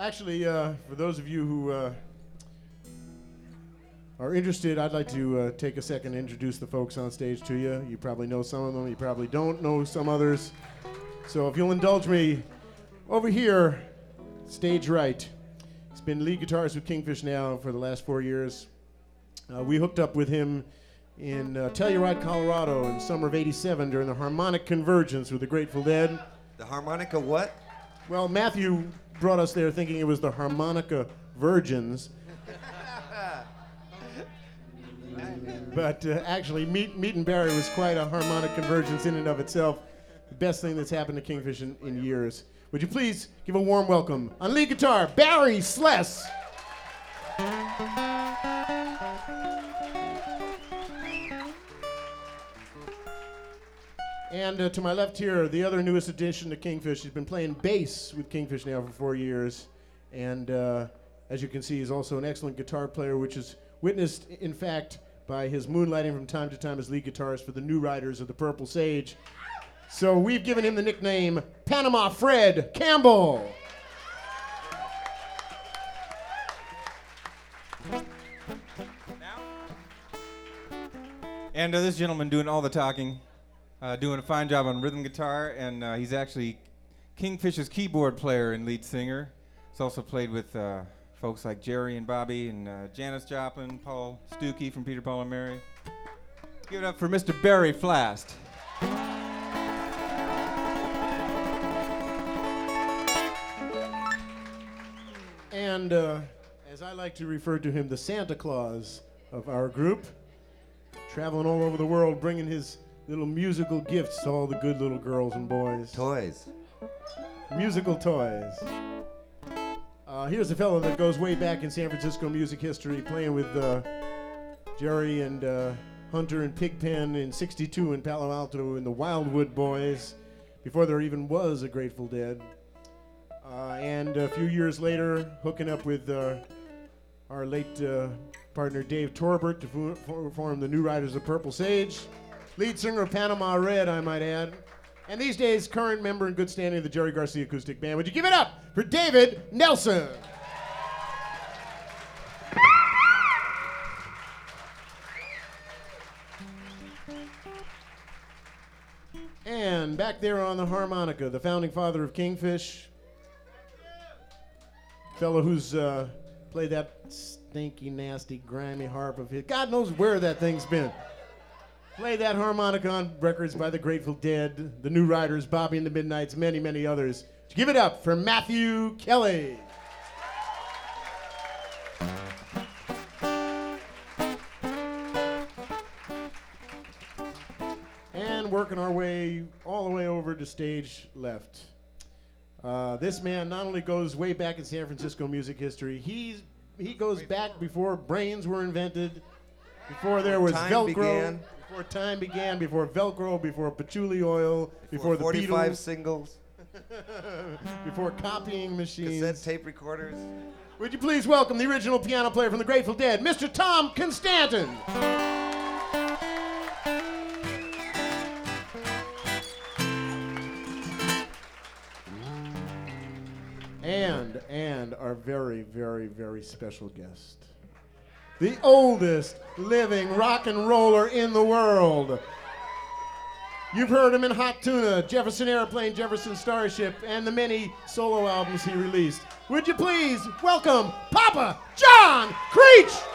Actually, for those of you who are interested, I'd like to take a second to introduce the folks on stage to you. You probably know some of them. You probably don't know some others. So if you'll indulge me, over here, stage right, he's been lead guitarist with Kingfish now for the last 4 years. We hooked up with him in Telluride, Colorado in summer of '87 during the Harmonic Convergence with the Grateful Dead. The harmonica what? Well, Matthew brought us there thinking it was the Harmonica Virgins. But actually, Meet and Barry was quite a harmonic convergence in and of itself. The best thing that's happened to Kingfish in years. Would you please give a warm welcome on lead guitar, Barry Sless. And to my left here, the other newest addition to Kingfish. He's been playing bass with Kingfish now for 4 years. And as you can see, he's also an excellent guitar player, which is witnessed, in fact, by his moonlighting from time to time as lead guitarist for the New Riders of the Purple Sage. So we've given him the nickname Panama Fred Campbell. And this gentleman doing all the talking, doing a fine job on rhythm guitar, and he's actually Kingfish's keyboard player and lead singer. He's also played with folks like Jerry and Bobby and Janis Joplin, Paul Stuckey from Peter, Paul and Mary. Give it up for Mr. Barry Flast. And as I like to refer to him, the Santa Claus of our group, traveling all over the world, bringing his little musical gifts to all the good little girls and boys. Toys. Musical toys. Here's a fellow that goes way back in San Francisco music history, playing with Jerry and Hunter and Pigpen in '62 in Palo Alto in the Wildwood Boys, before there even was a Grateful Dead. And a few years later, hooking up with our late partner Dave Torbert to form the New Riders of Purple Sage. Lead singer of Panama Red, I might add. And these days, current member in good standing of the Jerry Garcia Acoustic Band. Would you give it up for David Nelson? And back there on the harmonica, the founding father of Kingfish, fellow who's played that stinky, nasty, grimy harp of his. God knows where that thing's been. Played that harmonica on records by the Grateful Dead, the New Riders, Bobby and the Midnights, many, many others. Give it up for Matthew Kelly. And working our way all the way over to stage left. This man not only goes way back in San Francisco music history, he goes back before brains were invented, before there was Velcro, before time began, before Velcro, before patchouli oil, before the 45 Beatles, singles, before copying machines. cassette tape recorders. Would you please welcome the original piano player from the Grateful Dead, Mr. Tom Constantin. And our very, very, very special guest, the oldest living rock and roller in the world. You've heard him in Hot Tuna, Jefferson Airplane, Jefferson Starship, and the many solo albums he released. Would you please welcome Papa John Creech?